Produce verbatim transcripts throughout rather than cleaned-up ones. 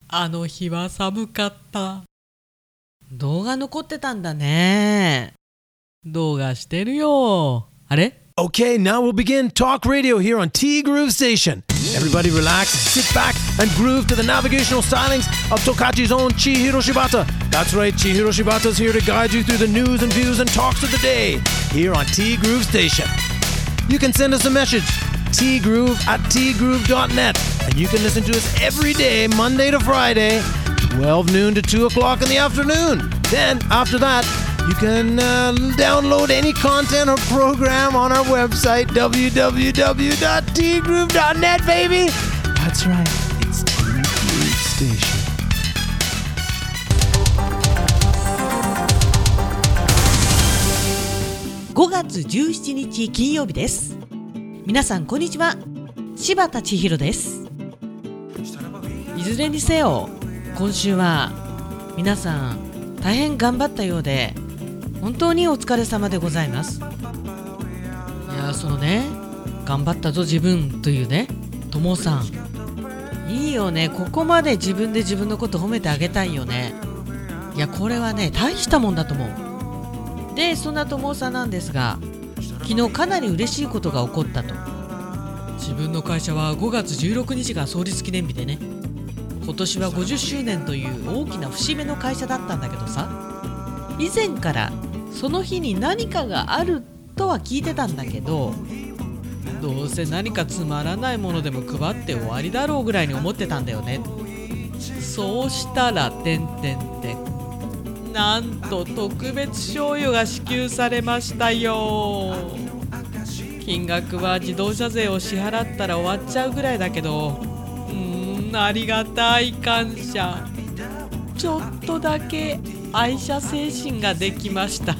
あの日は寒かった。動画残ってたんだね。動画してるよ。あれ？ Okay, now we'll begin Talk Radio here on T Groove Station. Everybody relax, sit back, and groove to the navigational stylings of Tokachi's own Chihiro Shibata. That's right, Chihiro Shibata's here to guide you through the news and views and talks of the day here on T Groove Station. You can send us a message, tgroove at tgroove dot net, and you can listen to us every day, Monday to Friday, twelve noon to two o'clock in the afternoon. Then, after that, you can uh, download any content or program on our website, w w w dot t groove dot net, baby. That's right, it's T Groove Station. ごがつじゅうしちにち金曜日です。皆さんこんにちは。柴田千尋です。いずれにせよ今週は皆さん大変頑張ったようで本当にお疲れ様でございます。いやそのね頑張ったぞ自分というねともさんいいよね。ここまで自分で自分のこと褒めてあげたいよね。いやこれはね大したもんだと思う。でそんなともさんなんですが昨日かなり嬉しいことが起こったと。自分の会社はごがつじゅうろくにちが創立記念日でね今年はごじゅっしゅうねんという大きな節目の会社だったんだけどさ以前からその日に何かがあるとは聞いてたんだけどどうせ何かつまらないものでも配って終わりだろうぐらいに思ってたんだよね。そうしたらてんてんてんなんと特別賞与が支給されましたよ。金額は自動車税を支払ったら終わっちゃうぐらいだけどうーんありがたい感謝。ちょっとだけ愛車精神ができました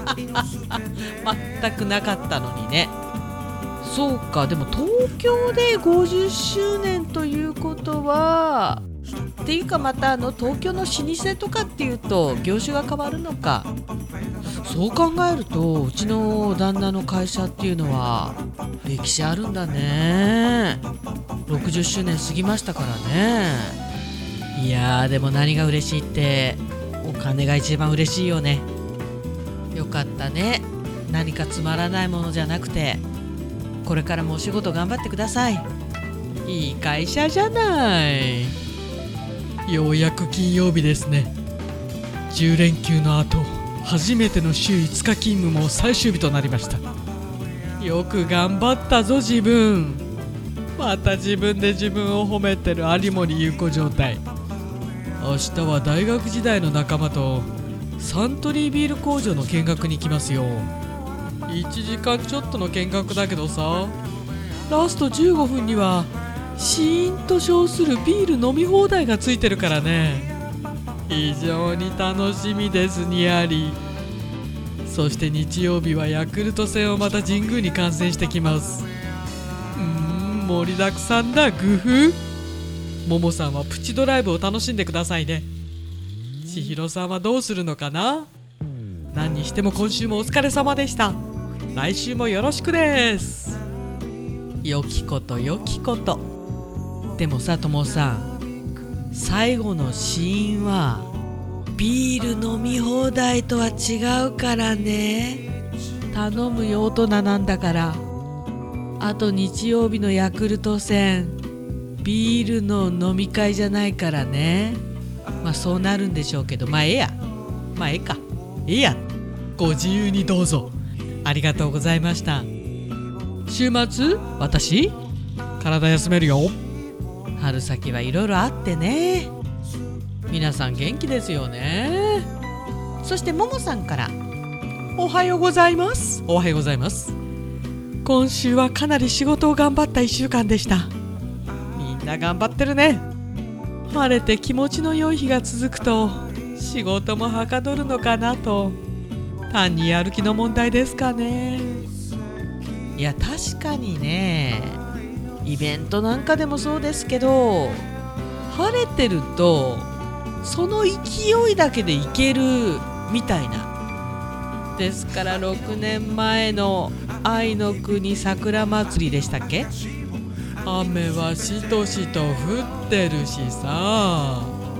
全くなかったのにね。そうかでも東京でごじゅっしゅうねんということはっていうかまたあの東京の老舗とかっていうと業種が変わるのか。そう考えるとうちの旦那の会社っていうのは歴史あるんだね。ろくじゅっしゅうねん過ぎましたからね。いやーでも何が嬉しいってお金が一番嬉しいよね。よかったね。何かつまらないものじゃなくてこれからもお仕事頑張ってください。いい会社じゃない。ようやく金曜日ですね。じゅうれんきゅうの後初めての週いつか勤務も最終日となりました。よく頑張ったぞ自分。また自分で自分を褒めてる有森優子状態。明日は大学時代の仲間とサントリービール工場の見学に行きますよ。いちじかんちょっとの見学だけどさラストじゅうごふんにはシーンと称するビール飲み放題がついてるからね。非常に楽しみですにあり。そして日曜日はヤクルト戦をまた神宮に観戦してきます。うーん盛りだくさんだグフ。ももさんはプチドライブを楽しんでくださいね。千尋さんはどうするのかな。何にしても今週もお疲れ様でした。来週もよろしくです。よきことよきこと。でもさともさん最後のシーンはビール飲み放題とは違うからね。頼むよ大人なんだから。あと日曜日のヤクルト戦ビールの飲み会じゃないからね。まあそうなるんでしょうけどまあええやまあええかええやご自由にどうぞ。ありがとうございました。週末私体休めるよ。春先はいろいろあってね。皆さん元気ですよね。そしてももさんからおはようございます。おはようございます。今週はかなり仕事を頑張ったいっしゅうかんでした。みんな頑張ってるね。晴れて気持ちの良い日が続くと仕事もはかどるのかなと。単にやる気の問題ですかね。いや確かにねイベントなんかでもそうですけど晴れてるとその勢いだけでいけるみたいな。ですからろくねんまえの愛の国桜祭りでしたっけ。雨はしとしと降ってるしさ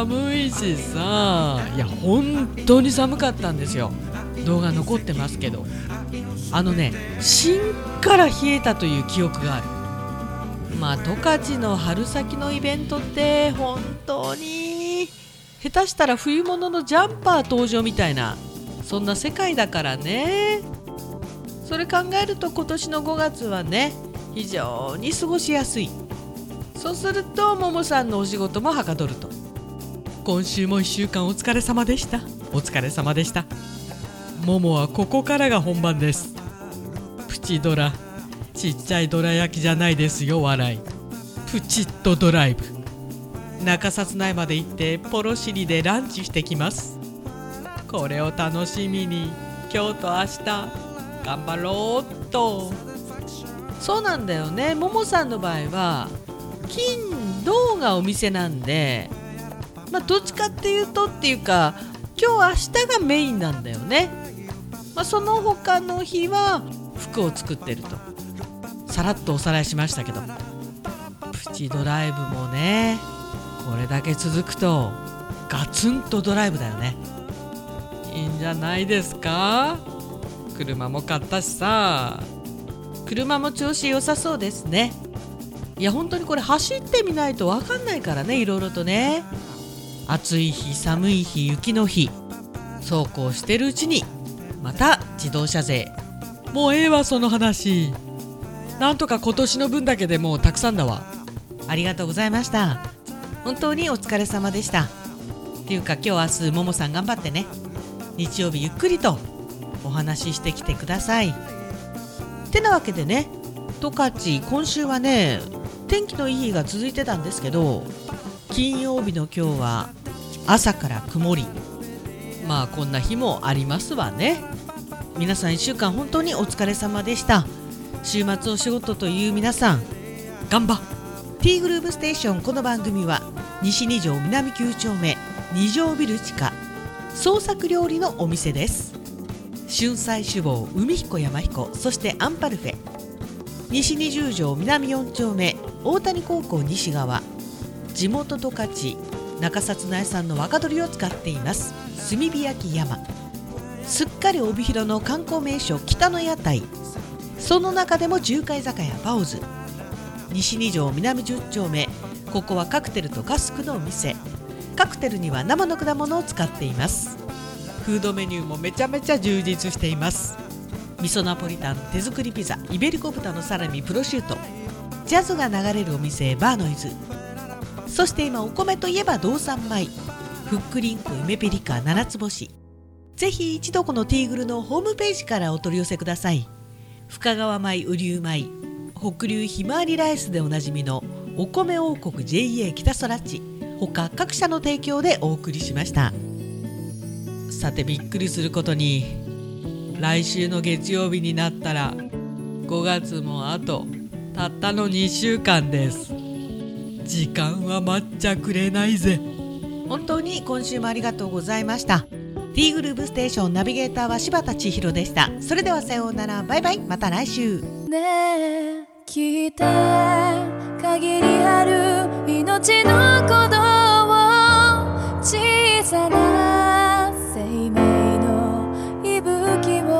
寒いしさ、いや本当に寒かったんですよ。動画残ってますけど、あのね芯から冷えたという記憶がある。まあ十勝の春先のイベントって本当に下手したら冬物のジャンパー登場みたいな、そんな世界だからね。それ考えると今年のごがつはね非常に過ごしやすい。そうするとももさんのお仕事もはかどると。今週もいっしゅうかんお疲れ様でした。お疲れ様でした。ももはここからが本番です。プチドラ、ちっちゃいドラ焼きじゃないですよ、笑い。プチッとドライブ、中札内まで行ってポロシリでランチしてきます。これを楽しみに今日と明日頑張ろうっと。そうなんだよね。ももさんの場合は金土がお店なんで、まあどっちかっていうとっていうか今日明日がメインなんだよね。まあ、その他の日は服を作ってると。さらっとおさらいしましたけど、プチドライブもねこれだけ続くとガツンとドライブだよね。いいんじゃないですか。車も買ったしさ、車も調子良さそうですね。いや本当にこれ走ってみないと分かんないからね、いろいろとね。暑い日寒い日雪の日、そうこうしてるうちにまた自動車税、もうええわその話。なんとか今年の分だけでもうたくさんだわ。ありがとうございました。本当にお疲れ様でした。っていうか今日明日ももさん頑張ってね。日曜日ゆっくりとお話ししてきてください。ってなわけでね、十勝今週はね天気のいい日が続いてたんですけど、金曜日の今日は朝から曇り。まあこんな日もありますわね。皆さんいっしゅうかん本当にお疲れ様でした。週末お仕事という皆さん頑張っ。 T グループステーション、この番組は西に条南きゅう丁目に条ビル地下創作料理のお店です。春菜酒房海彦山彦、そしてアンパルフェ、西にじゅう条南よん丁目大谷高校西側、地元十勝中札内産の若鶏を使っています炭火焼き山。すっかり帯広の観光名所北の屋台、その中でも十海酒屋バオズ、西に条南じゅう丁目、ここはカクテルとカスクのお店。カクテルには生の果物を使っています。フードメニューもめちゃめちゃ充実しています。味噌ナポリタン、手作りピザ、イベリコ豚のサラミ、プロシュート、ジャズが流れるお店バーノイズ。そして今お米といえば道産米、フックリンク、梅ピリカ、七つ星。ぜひ一度このティーグルのホームページからお取り寄せください。深川米、雨竜米、北流ひまわりライスでおなじみのお米王国 ジェイエー 北空地、他各社の提供でお送りしました。さてびっくりすることに、来週の月曜日になったらごがつもあとたったのにしゅうかんです。時間は待っちゃくれないぜ。本当に今週もありがとうございました。 T グループステーションナビゲーターは柴田千尋でした。それではさようなら、バイバイ、また来週。 ねえ聞いて、限りある命の鼓動を、小さな生命の息吹を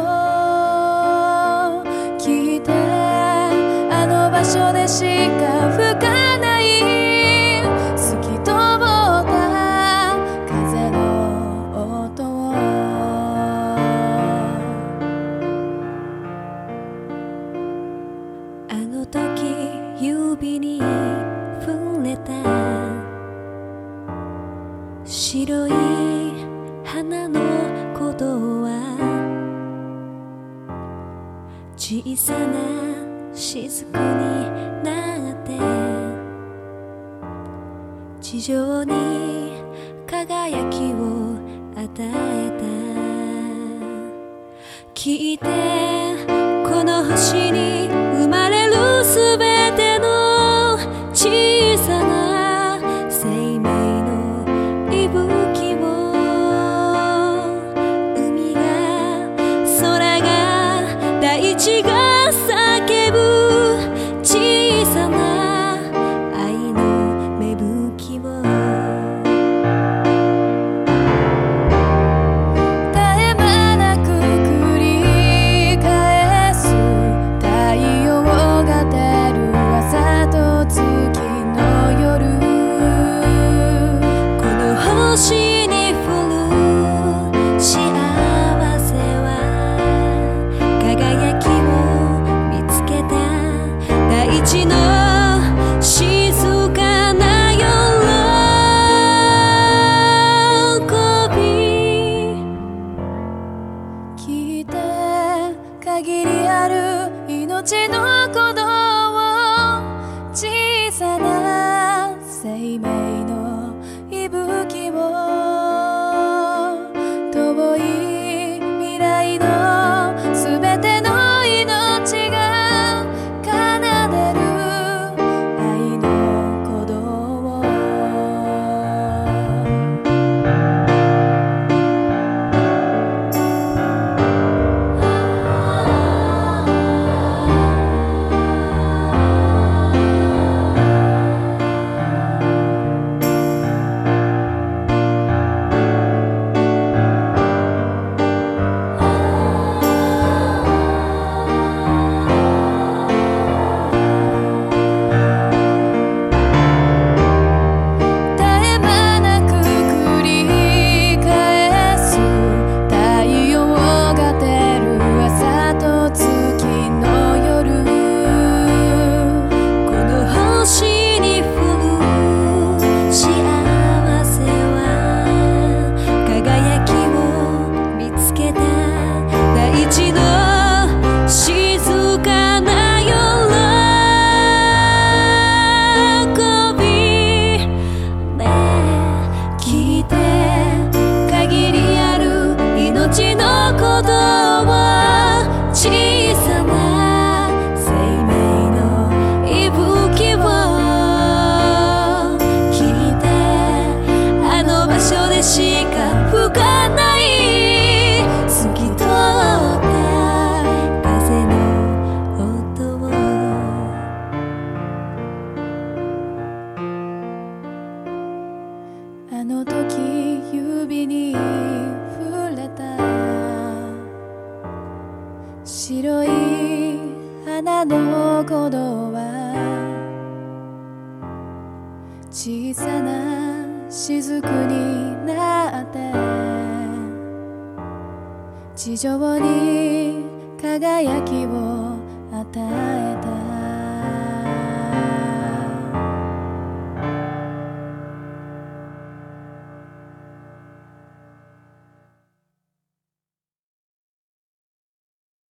聞いて、あの場所でしか吹かない透き通った風の音を、あの時指に触れた白い花の鼓動は、小さな雫になって地上に輝きを与えた。聞いて、この星に生まれるすべての小さな生命の息吹を、海が空が大地が叫ぶ小さな愛の芽吹きを、 星に降る幸せは輝きを見つけた大地の静かな喜び聞いて限りある命の鼓動小さな生命の息吹を遠い未来のすべての命が奏でる愛の鼓動をあの時指に触れた白い花の鼓動は小さな雫になって地上に輝きを与えた